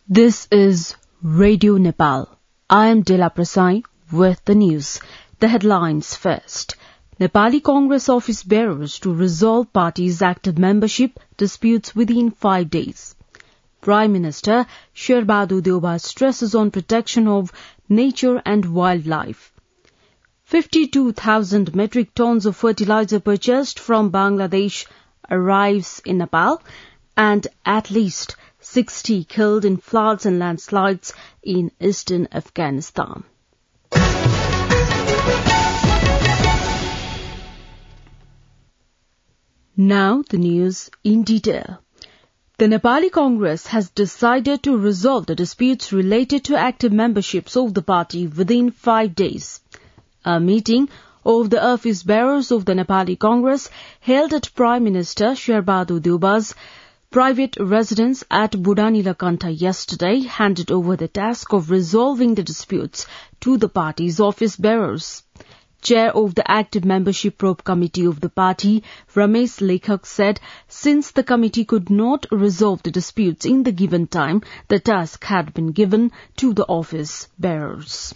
This is Radio Nepal. I am Dela Prasai with the news. The headlines first. Nepali Congress office bearers to resolve party's active membership disputes within 5 days. Prime Minister Sherbahadu Deuba stresses on protection of nature and wildlife. 52,000 metric tons of fertilizer purchased from Bangladesh arrives in Nepal, and at least 60 killed in floods and landslides in eastern Afghanistan. Now the news in detail. The Nepali Congress has decided to resolve the disputes related to active memberships of the party within 5 days. A meeting of the office bearers of the Nepali Congress held at Prime Minister Sherbahadu Deuba's private residence at Budanilakanta yesterday handed over the task of resolving the disputes to the party's office bearers. Chair of the Active Membership Probe Committee of the party, Ramesh Lekhak, said since the committee could not resolve the disputes in the given time, the task had been given to the office bearers.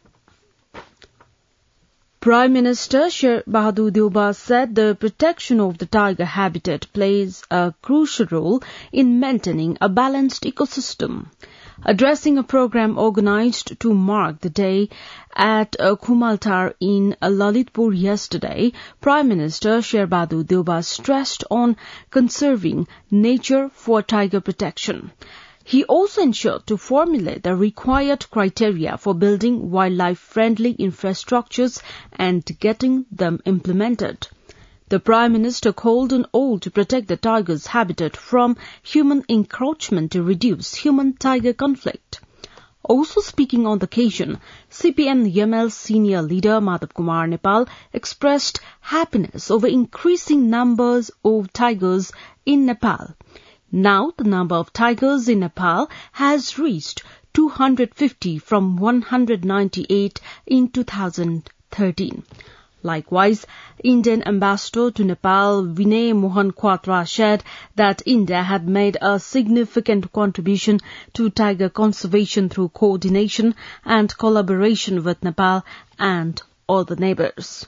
Prime Minister Sherbahadu Deuba said the protection of the tiger habitat plays a crucial role in maintaining a balanced ecosystem. Addressing a program organized to mark the day at Khumaltar in Lalitpur yesterday, Prime Minister Sherbahadu Deuba stressed on conserving nature for tiger protection. He also ensured to formulate the required criteria for building wildlife-friendly infrastructures and getting them implemented. The Prime Minister called on all to protect the tiger's habitat from human encroachment to reduce human-tiger conflict. Also speaking on the occasion, CPM-ML senior leader Madhav Kumar Nepal expressed happiness over increasing numbers of tigers in Nepal. Now the number of tigers in Nepal has reached 250 from 198 in 2013. Likewise, Indian ambassador to Nepal Vinay Mohan Kwatra said that India had made a significant contribution to tiger conservation through coordination and collaboration with Nepal and other neighbours.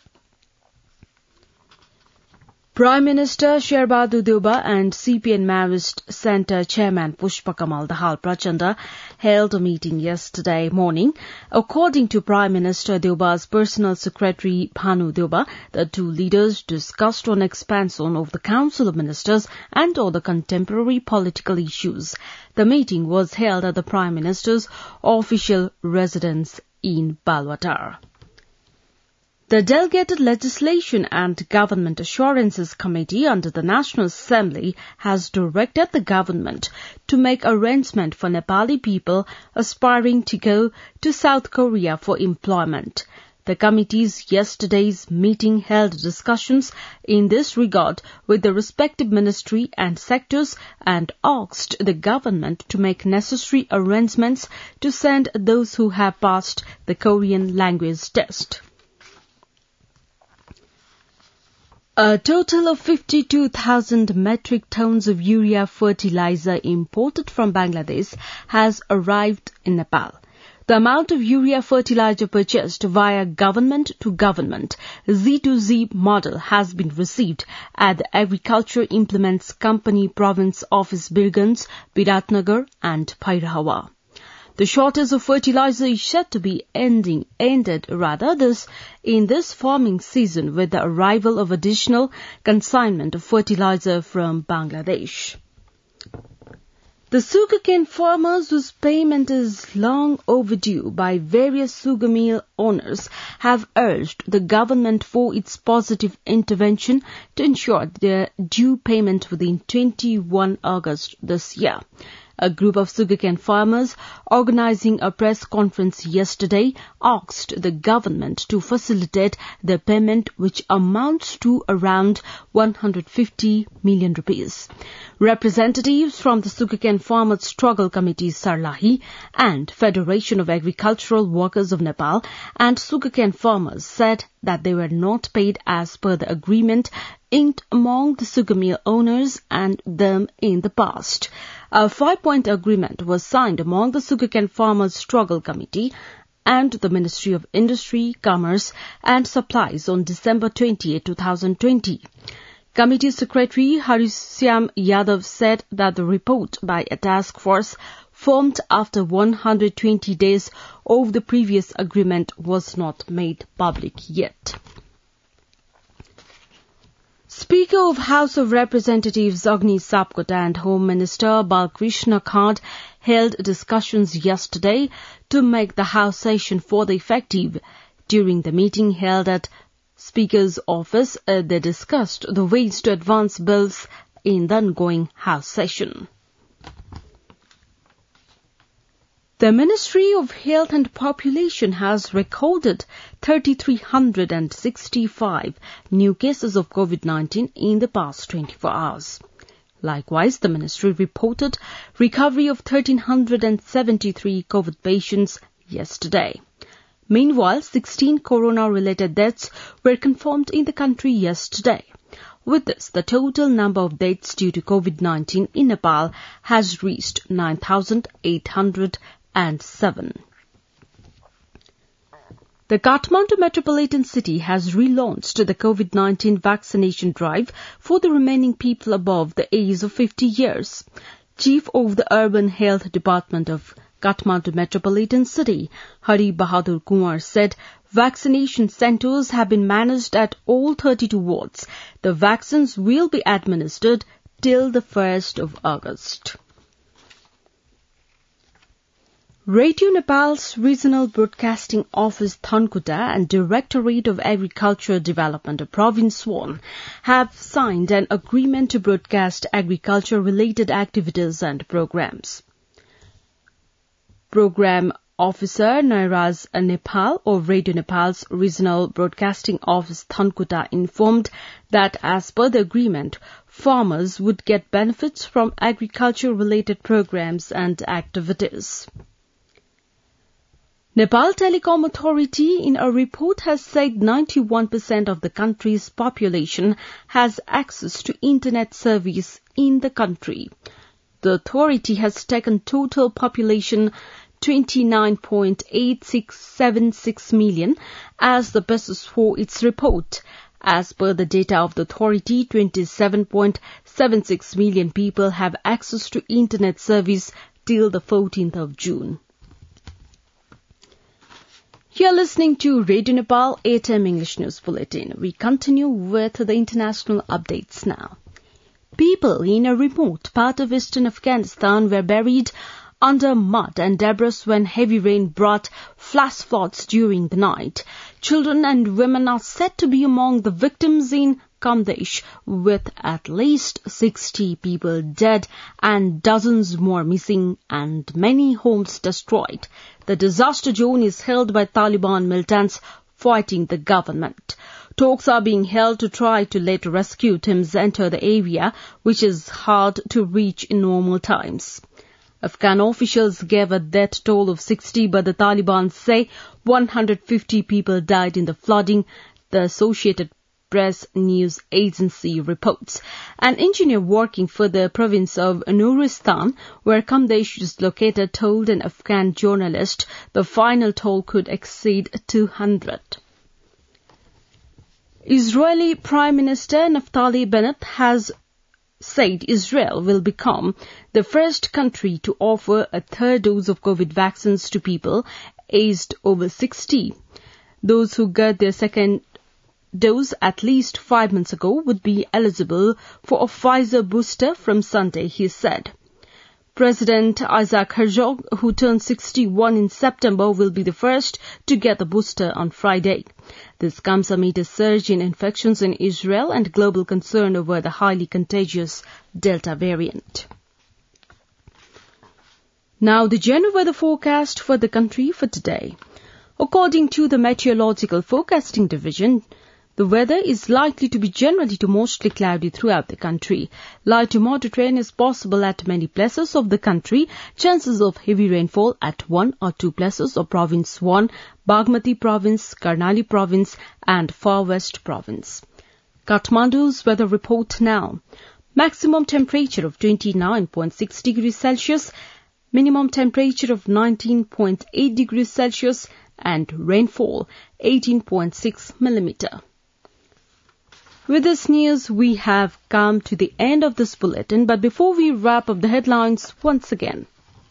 Prime Minister Sherbahadu Deuba and CPN Maoist Centre Chairman Pushpakamal Dahal Prachanda held a meeting yesterday morning. According to Prime Minister Deuba's personal secretary Bhanu Deuba, the two leaders discussed on expansion of the Council of Ministers and other contemporary political issues. The meeting was held at the Prime Minister's official residence in Balwatar. The Delegated Legislation and Government Assurances Committee under the National Assembly has directed the government to make arrangement for Nepali people aspiring to go to South Korea for employment. The committee's yesterday's meeting held discussions in this regard with the respective ministry and sectors and asked the government to make necessary arrangements to send those who have passed the Korean language test. A total of 52,000 metric tons of urea fertilizer imported from Bangladesh has arrived in Nepal. The amount of urea fertilizer purchased via government-to-government Z2Z model has been received at the Agriculture Implements Company Province Office Birganj, Biratnagar and Bhairahwa. The shortage of fertilizer is said to be ended in this farming season with the arrival of additional consignment of fertilizer from Bangladesh. The sugarcane farmers whose payment is long overdue by various sugar mill owners have urged the government for its positive intervention to ensure their due payment within 21 August this year. A group of sugarcane farmers organizing a press conference yesterday asked the government to facilitate the payment, which amounts to around 150 million rupees. Representatives from the Sugarcane Farmers Struggle Committee Sarlahi and Federation of Agricultural Workers of Nepal and sugarcane farmers said that they were not paid as per the agreement inked among the sugar mill owners and them in the past. A 5-point agreement was signed among the Sugarcane Farmers Struggle Committee and the Ministry of Industry, Commerce and Supplies on December 20, 2020. Committee Secretary Harisyam Yadav said that the report by a task force formed after 120 days of the previous agreement was not made public yet. Speaker of House of Representatives Agni Sapkota and Home Minister Balkrishna Khand held discussions yesterday to make the House session further effective. During the meeting held at Speaker's office, they discussed the ways to advance bills in the ongoing House session. The Ministry of Health and Population has recorded 3,365 new cases of COVID-19 in the past 24 hours. Likewise, the ministry reported recovery of 1,373 COVID patients yesterday. Meanwhile, 16 corona-related deaths were confirmed in the country yesterday. With this, the total number of deaths due to COVID-19 in Nepal has reached 9,807. The Kathmandu metropolitan city has relaunched the COVID-19 vaccination drive for the remaining people above the age of 50 years. Chief of the Urban Health Department of Kathmandu metropolitan city, Hari Bahadur Kumar, said vaccination centres have been managed at all 32 wards. The vaccines will be administered till the 1st of August. Radio Nepal's Regional Broadcasting Office Thankuta and Directorate of Agriculture Development of Province 1 have signed an agreement to broadcast agriculture-related activities and programs. Program Officer Nairaj Nepal of Radio Nepal's Regional Broadcasting Office Thankuta informed that as per the agreement, farmers would get benefits from agriculture-related programs and activities. Nepal Telecom Authority in a report has said 91% of the country's population has access to internet service in the country. The authority has taken total population 29.8676 million as the basis for its report. As per the data of the authority, 27.76 million people have access to internet service till the 14th of June. You're listening to Radio Nepal 8 AM English News Bulletin. We continue with the international updates now. People in a remote part of eastern Afghanistan were buried under mud and debris when heavy rain brought flash floods during the night. Children and women are said to be among the victims in Kamdesh, with at least 60 people dead and dozens more missing and many homes destroyed. The disaster zone is held by Taliban militants fighting the government. Talks are being held to try to let rescue teams enter the area, which is hard to reach in normal times. Afghan officials gave a death toll of 60, but the Taliban say 150 people died in the flooding, the Associated Press news agency reports. An engineer working for the province of Nuristan, where Kamdesh is located, told an Afghan journalist the final toll could exceed 200. Israeli Prime Minister Naftali Bennett has said Israel will become the first country to offer a third dose of COVID vaccines to people aged over 60. Those who got their second dose at least 5 months ago would be eligible for a Pfizer booster from Sunday, he said. President Isaac Herzog, who turned 61 in September, will be the first to get the booster on Friday. This comes amid a surge in infections in Israel and global concern over the highly contagious Delta variant. Now the general weather forecast for the country for today. According to the Meteorological Forecasting Division, the weather is likely to be generally to mostly cloudy throughout the country. Light to moderate rain is possible at many places of the country. Chances of heavy rainfall at 1 or 2 places of Province 1, Bagmati Province, Karnali Province and Far West Province. Kathmandu's weather report now. Maximum temperature of 29.6 degrees Celsius, minimum temperature of 19.8 degrees Celsius, and rainfall 18.6 millimeter. With this news, we have come to the end of this bulletin, but before we wrap up the headlines once again.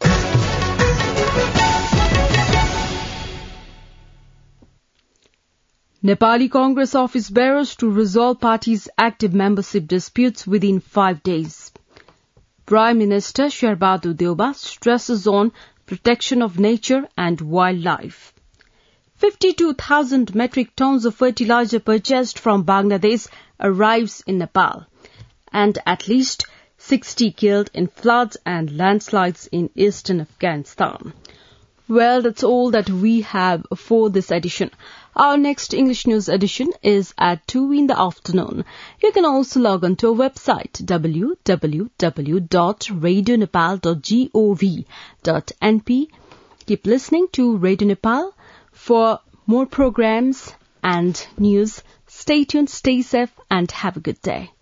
Nepali Congress office bearers to resolve party's active membership disputes within 5 days. Prime Minister Sherbahadu Deuba stresses on protection of nature and wildlife. 52,000 metric tons of fertilizer purchased from Bangladesh arrives in Nepal, and at least 60 killed in floods and landslides in eastern Afghanistan. Well, that's all that we have for this edition. Our next English news edition is at 2 in the afternoon. You can also log on to our website www.radionepal.gov.np. Keep listening to Radio Nepal for more programs and news. Stay tuned, stay safe, and have a good day.